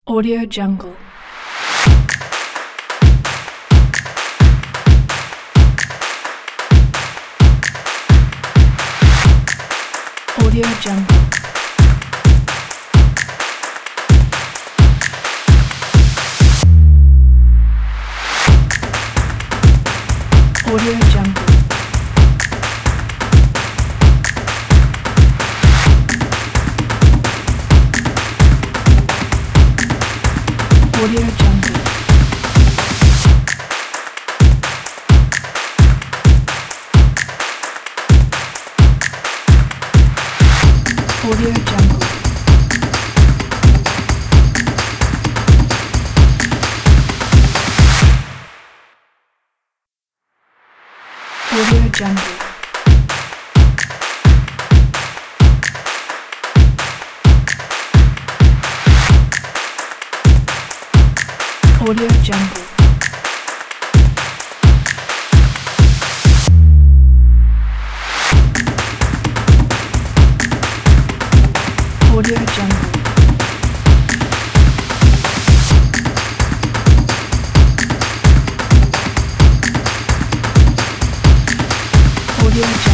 Audio Jungle. Audio Jungle. Audio Jungle. Audio Jungle. Audio Jungle. Audio Jungle. Audio Jungle. Audio Jungle. Audio Jungle.